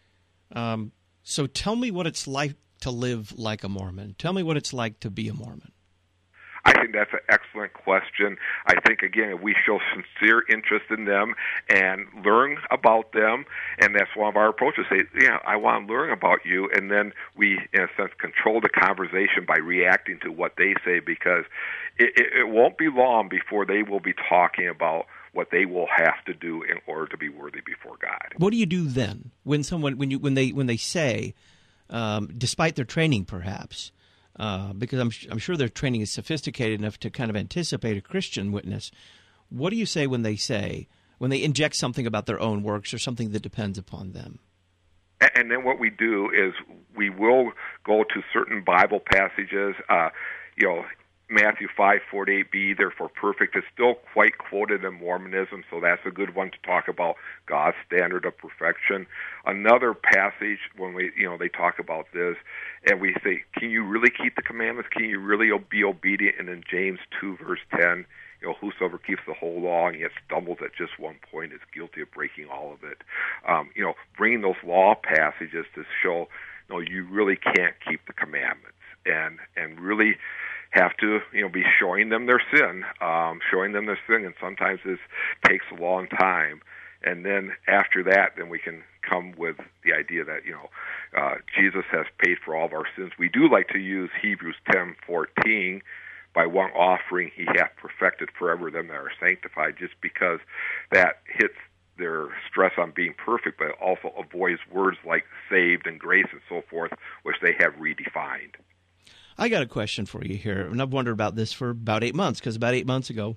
Um, so tell me what it's like to live like a Mormon. Tell me what it's like to be a Mormon. I think that's an excellent question. I think, again, if we show sincere interest in them and learn about them, and that's one of our approaches, say, yeah, I want to learn about you, and then we, in a sense, control the conversation by reacting to what they say, because it, it, it won't be long before they will be talking about what they will have to do in order to be worthy before God. What do you do then when someone when you when they when they say, um, despite their training perhaps, uh, because I'm I'm sure their training is sophisticated enough to kind of anticipate a Christian witness. What do you say when they say when they inject something about their own works or something that depends upon them? And then what we do is we will go to certain Bible passages. Uh, you know, Matthew five forty-eight b, therefore perfect, is still quite quoted in Mormonism, so that's a good one to talk about God's standard of perfection. Another passage when we, you know, they talk about this, and we say, can you really keep the commandments? Can you really be obedient? And in James two verse ten, you know, whosoever keeps the whole law and yet stumbles at just one point is guilty of breaking all of it. Um, you know, bringing those law passages to show, you know, you really can't keep the commandments, and and really have to, you know, be showing them their sin, um, showing them their sin, and sometimes this takes a long time. And then after that, then we can come with the idea that, you know, uh, Jesus has paid for all of our sins. We do like to use Hebrews ten fourteen, by one offering he hath perfected forever them that are sanctified, just because that hits their stress on being perfect, but also avoids words like saved and grace and so forth, which they have redefined. I got a question for you here, and I've wondered about this for about eight months, because about eight months ago,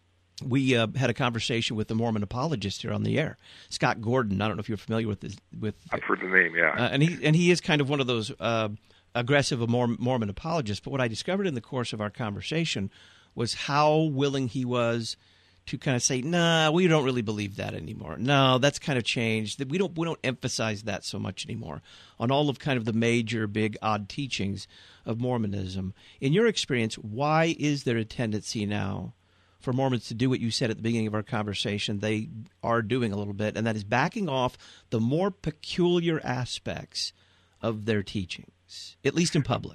we uh, had a conversation with the Mormon apologist here on the air, Scott Gordon. I don't know if you're familiar with this. With I've heard the name, yeah. Uh, and he and he is kind of one of those uh, aggressive Mormon apologists. But what I discovered in the course of our conversation was how willing he was to kind of say, "Nah, we don't really believe that anymore. No, that's kind of changed. That we don't we don't emphasize that so much anymore on all of kind of the major, big, odd teachings of Mormonism." In your experience, why is there a tendency now for Mormons to do what you said at the beginning of our conversation they are doing a little bit, and that is backing off the more peculiar aspects of their teachings, at least in public?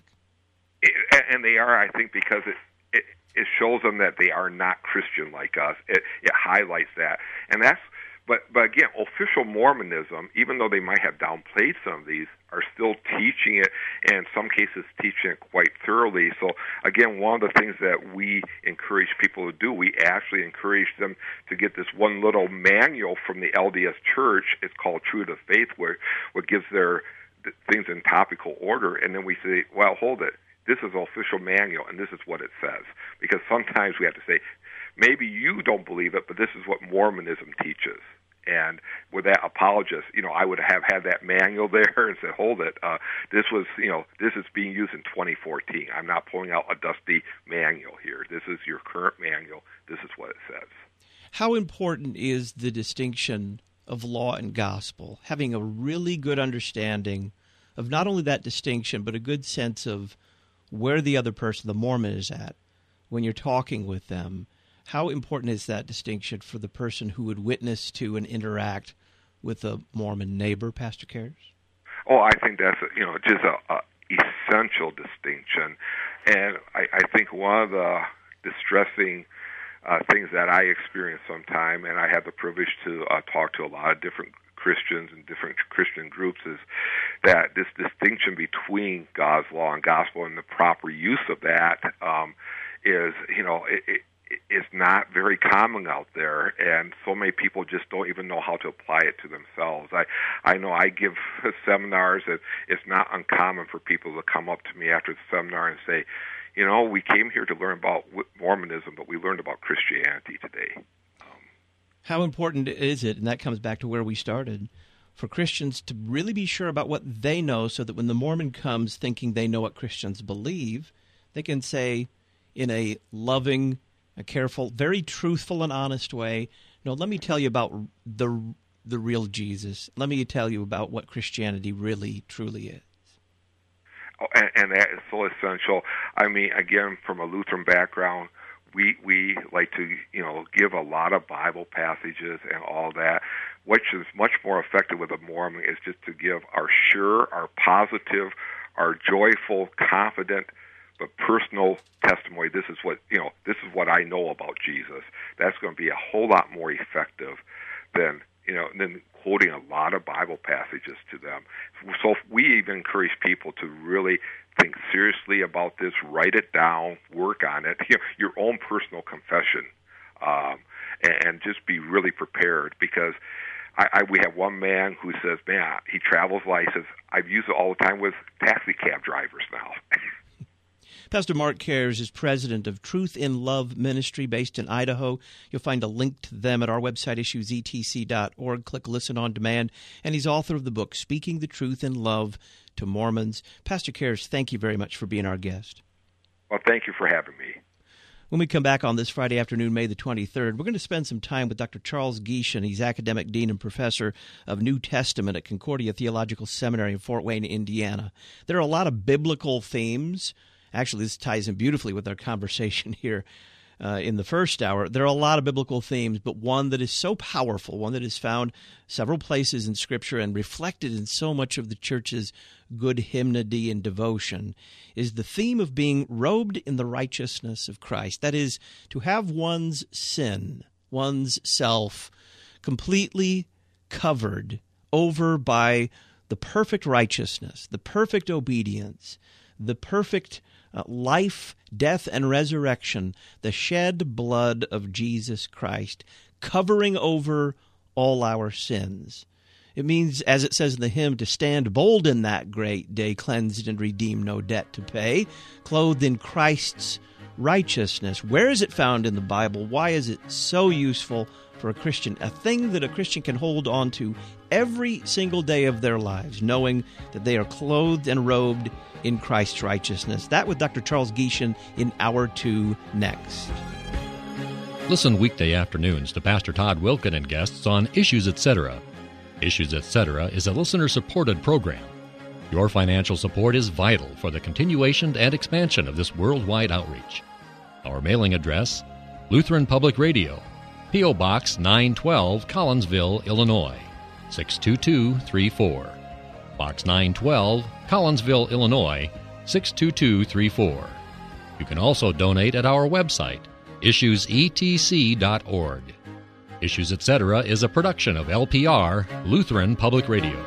And they are, I think, because it it, it shows them that they are not Christian like us. It, it highlights that. And that's, but, but again, official Mormonism, even though they might have downplayed some of these, are still teaching it, and in some cases teaching it quite thoroughly. So again, one of the things that we encourage people to do, we actually encourage them to get this one little manual from the L D S Church. It's called True to Faith, where what gives their things in topical order, and then we say, well, hold it. This is an official manual, and this is what it says. Because sometimes we have to say, maybe you don't believe it, but this is what Mormonism teaches. And with that apologist, you know, I would have had that manual there and said, hold it. Uh, this was, you know, this is being used in twenty fourteen. I'm not pulling out a dusty manual here. This is your current manual. This is what it says. How important is the distinction of law and gospel? Having a really good understanding of not only that distinction, but a good sense of where the other person, the Mormon, is at when you're talking with them. How important is that distinction for the person who would witness to and interact with a Mormon neighbor, Pastor Cares? Oh, I think that's a, you know just a, a essential distinction, and I, I think one of the distressing uh, things that I experience sometime, and I have the privilege to uh, talk to a lot of different Christians and different Christian groups, is that this distinction between God's law and gospel and the proper use of that um, is, you know, it, it is not very common out there, and so many people just don't even know how to apply it to themselves. I, I know I give seminars, and it's not uncommon for people to come up to me after the seminar and say, you know, we came here to learn about Mormonism, but we learned about Christianity today. Um, How important is it, and that comes back to where we started, for Christians to really be sure about what they know so that when the Mormon comes thinking they know what Christians believe, they can say in a loving, a careful, very truthful and honest way, no, let me tell you about the the real Jesus. Let me tell you about what Christianity really, truly is. Oh, and, and that is so essential. I mean, again, from a Lutheran background, we we like to, you know, give a lot of Bible passages and all that, which is much more effective with a Mormon, is just to give our sure, our positive, our joyful, confident, but personal testimony. This is what, you know, this is what I know about Jesus. That's going to be a whole lot more effective than, you know, than quoting a lot of Bible passages to them. So we even encourage people to really think seriously about this, write it down, work on it, you know, your own personal confession, um, and, and just be really prepared, because I, I, we have one man who says, man, he travels a lot. He says, I've used it all the time with taxi cab drivers now. Pastor Mark Cares is president of Truth in Love Ministry based in Idaho. You'll find a link to them at our website, issues e t c dot org. Click Listen on Demand. And he's author of the book, Speaking the Truth in Love to Mormons. Pastor Cares, thank you very much for being our guest. Well, thank you for having me. When we come back on this Friday afternoon, May the twenty-third, we're going to spend some time with Doctor Charles Gieschen. He's academic dean and professor of New Testament at Concordia Theological Seminary in Fort Wayne, Indiana. There are a lot of biblical themes. Actually, this ties in beautifully with our conversation here uh, in the first hour. There are a lot of biblical themes, but one that is so powerful, one that is found several places in Scripture and reflected in so much of the church's good hymnody and devotion, is the theme of being robed in the righteousness of Christ. That is, to have one's sin, one's self, completely covered over by the perfect righteousness, the perfect obedience, the perfect uh, life, death, and resurrection, the shed blood of Jesus Christ, covering over all our sins. It means, as it says in the hymn, to stand bold in that great day, cleansed and redeemed, no debt to pay, clothed in Christ's righteousness. Where is it found in the Bible? Why is it so useful for a Christian? A thing that a Christian can hold on to every single day of their lives, knowing that they are clothed and robed in Christ's righteousness. That with Doctor Charles Gieschen in Hour two next. Listen weekday afternoons to Pastor Todd Wilken and guests on Issues Etc. Issues Etc. is a listener-supported program. Your financial support is vital for the continuation and expansion of this worldwide outreach. Our mailing address, Lutheran Public Radio, P O. Box nine twelve, Collinsville, Illinois, six two two three four. Box nine twelve, Collinsville, Illinois, six two two three four. You can also donate at our website, issues e t c dot org. Issues Etc. is a production of L P R, Lutheran Public Radio.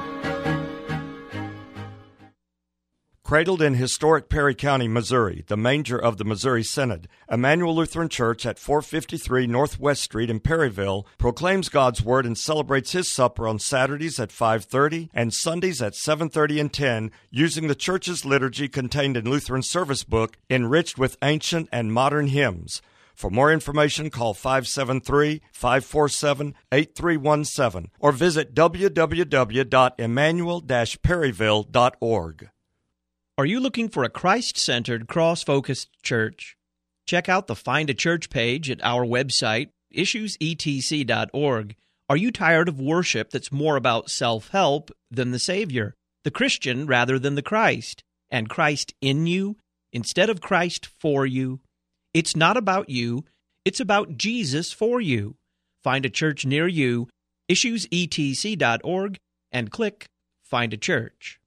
Cradled in historic Perry County, Missouri, the manger of the Missouri Synod, Emmanuel Lutheran Church at four fifty-three Northwest Street in Perryville proclaims God's Word and celebrates His supper on Saturdays at five thirty and Sundays at seven thirty and ten, using the church's liturgy contained in Lutheran Service Book, enriched with ancient and modern hymns. For more information, call five seven three, five four seven, eight three one seven or visit w w w dot emmanuel dash perryville dot org. Are you looking for a Christ-centered, cross-focused church? Check out the Find a Church page at our website, issues e t c dot org. Are you tired of worship that's more about self-help than the Savior, the Christian rather than the Christ, and Christ in you instead of Christ for you? It's not about you, it's about Jesus for you. Find a church near you, issues e t c dot org, and click Find a Church.